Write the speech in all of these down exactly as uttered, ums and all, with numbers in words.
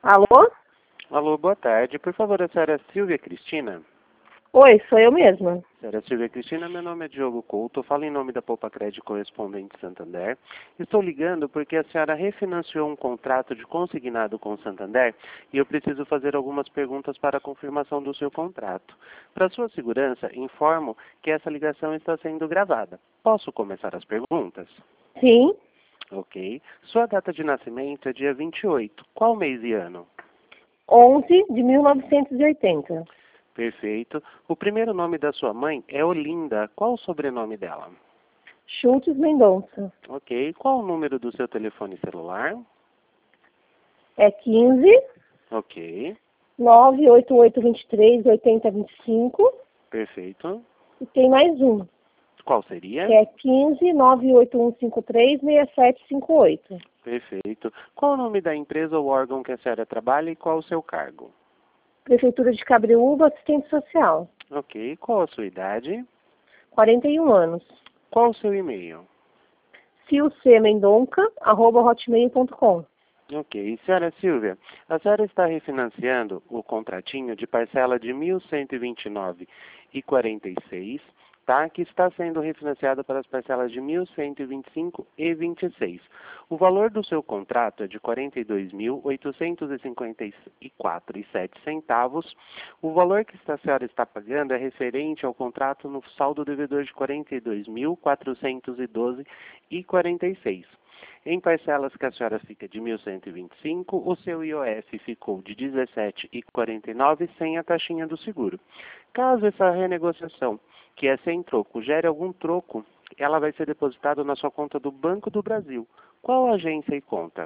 Alô? Alô, boa tarde. Por favor, a senhora Silvia Cristina? Oi, sou eu mesma. Senhora Silvia Cristina, meu nome é Diogo Couto, falo em nome da Poupa Crédito Correspondente Santander. Estou ligando porque a senhora refinanciou um contrato de consignado com o Santander e eu preciso fazer algumas perguntas para a confirmação do seu contrato. Para sua segurança, informo que essa ligação está sendo gravada. Posso começar as perguntas? Sim, Ok. Sua data de nascimento é dia vinte e oito. Qual mês e ano? onze de mil novecentos e oitenta. Perfeito. O primeiro nome da sua mãe é Olinda. Qual o sobrenome dela? Schultz Mendonça. Ok. Qual o número do seu telefone celular? É quinze, Ok. nove oito oito dois três, oito zero dois cinco. Perfeito. E tem mais um, Qual seria? que é quinze, nove oito um cinco três, seis sete cinco oito. Perfeito. Qual o nome da empresa ou órgão que a senhora trabalha e qual o seu cargo? Prefeitura de Cabreúva, assistente social. Ok. Qual a sua idade? quarenta e um anos. Qual o seu e-mail? silcmendonca, arroba hotmail ponto com. Ok. Senhora Silvia, a senhora está refinanciando o contratinho de parcela de mil cento e vinte e nove reais e quarenta e seis centavos, tá? Que está sendo refinanciado para as parcelas de mil cento e vinte e cinco reais e vinte e seis centavos. O valor do seu contrato é de quarenta e dois mil oitocentos e cinquenta e quatro reais e sete centavos. O valor que a senhora está pagando é referente ao contrato no saldo devedor de quarenta e dois mil quatrocentos e doze reais e quarenta e seis centavos. Em parcelas que a senhora fica de mil cento e vinte e cinco, o seu I O F ficou de dezessete reais e quarenta e nove centavos sem a taxinha do seguro. Caso essa renegociação, que é sem troco, gere algum troco, ela vai ser depositada na sua conta do Banco do Brasil. Qual agência e conta?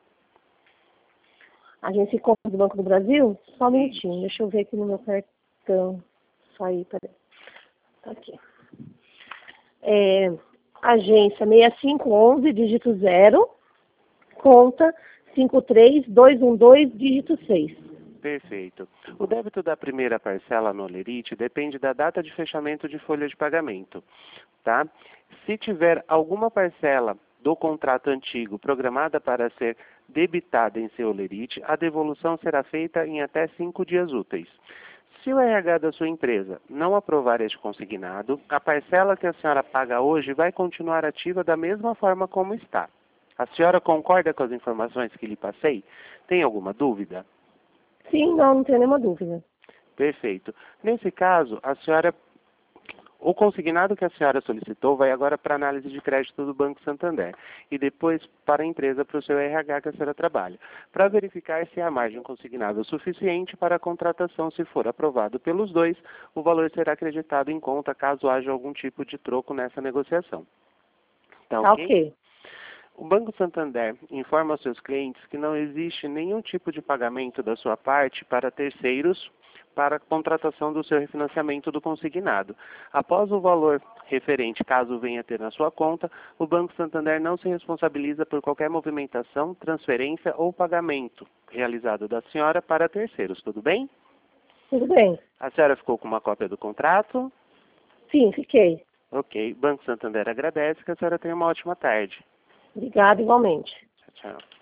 Agência e Compra do Banco do Brasil? Só um minutinho, deixa eu ver aqui no meu cartão. Só aí, peraí. Tá aqui. É, agência seis cinco um um, dígito zero, conta cinco três dois um dois, dígito seis. Perfeito. O débito da primeira parcela no Olerite depende da data de fechamento de folha de pagamento, tá? Se tiver alguma parcela do contrato antigo programada para ser debitada em seu Olerite, a devolução será feita em até cinco dias úteis. Se o R H da sua empresa não aprovar este consignado, a parcela que a senhora paga hoje vai continuar ativa da mesma forma como está. A senhora concorda com as informações que lhe passei? Tem alguma dúvida? Sim, não, não tenho nenhuma dúvida. Perfeito. Nesse caso, a senhora, o consignado que a senhora solicitou vai agora para a análise de crédito do Banco Santander e depois para a empresa, para o seu R H que a senhora trabalha, para verificar se a margem consignável é suficiente para a contratação. Se for aprovado pelos dois, o valor será acreditado em conta caso haja algum tipo de troco nessa negociação. Tá Tá ok? ok. O Banco Santander informa aos seus clientes que não existe nenhum tipo de pagamento da sua parte para terceiros para a contratação do seu refinanciamento do consignado. Após o valor referente, caso venha a ter na sua conta, o Banco Santander não se responsabiliza por qualquer movimentação, transferência ou pagamento realizado da senhora para terceiros. Tudo bem? Tudo bem. A senhora ficou com uma cópia do contrato? Sim, fiquei. Ok. Banco Santander agradece, que a senhora tenha uma ótima tarde. Obrigada igualmente. Tchau, tchau.